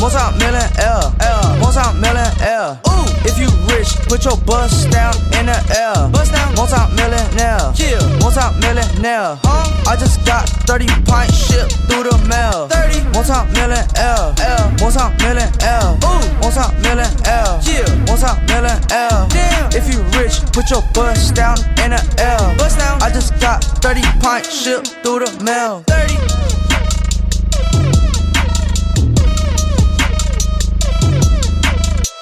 Multi-millionaire, multi-millionaire. Ooh, if you rich, put your bust down in the air. Bust down, multi-millionaire, yeah, multi-millionaire. I just got 30 pints shipped through the mail. 30, multi-millionaire, multi-millionaire. Ooh, multi-millionaire, yeah, multi-millionaire. Damn, if you rich, put your bust down in the air. Bust down, I just got 30 pints shipped through the mail. 30.